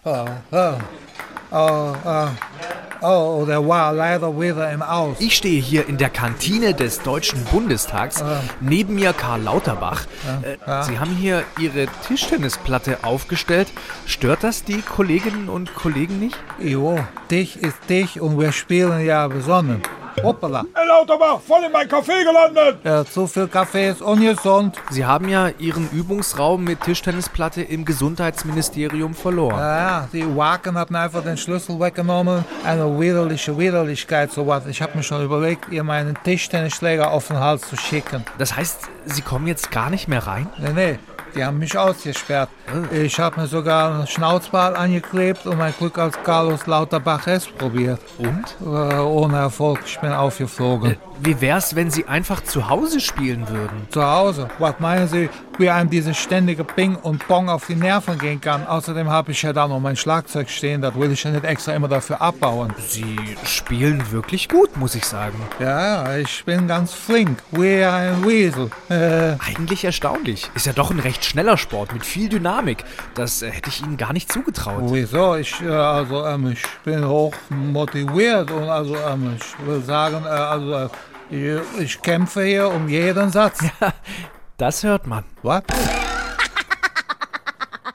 Der war leider wieder im Aus. Ich stehe hier in der Kantine des Deutschen Bundestags. Neben mir Karl Lauterbach. Sie haben hier Ihre Tischtennisplatte aufgestellt. Stört das die Kolleginnen und Kollegen nicht? Jo, dich ist dich und wir spielen ja besonnen. Hoppala. Herr Lauterbach, voll in mein Café gelandet! Ja, zu viel Kaffee ist ungesund. Sie haben ja Ihren Übungsraum mit Tischtennisplatte im Gesundheitsministerium verloren. Ja, die Wagen hatten einfach den Schlüssel weggenommen. Eine Widerlichkeit, sowas. Ich habe mir schon überlegt, ihr meinen Tischtennisschläger auf den Hals zu schicken. Das heißt, Sie kommen jetzt gar nicht mehr rein? Nee, die haben mich ausgesperrt. Ich habe mir sogar einen Schnauzbart angeklebt und mein Glück als Carlos Lauterbach S probiert. Und? Ohne Erfolg, ich bin aufgeflogen. Wie wär's, wenn Sie einfach zu Hause spielen würden? Zu Hause? Was meinen Sie, wie einem dieses ständige Ping und Pong auf die Nerven gehen kann? Außerdem habe ich ja da noch mein Schlagzeug stehen, das will ich ja nicht extra immer dafür abbauen. Sie spielen wirklich gut, muss ich sagen. Ja, ich bin ganz flink, wie ein Weasel. Eigentlich erstaunlich. Ist ja doch ein recht schneller Sport mit viel Dynamik. Das hätte ich Ihnen gar nicht zugetraut. Wieso? Ich bin hoch motiviert und ich will sagen, ich kämpfe hier um jeden Satz. Das hört man. Was?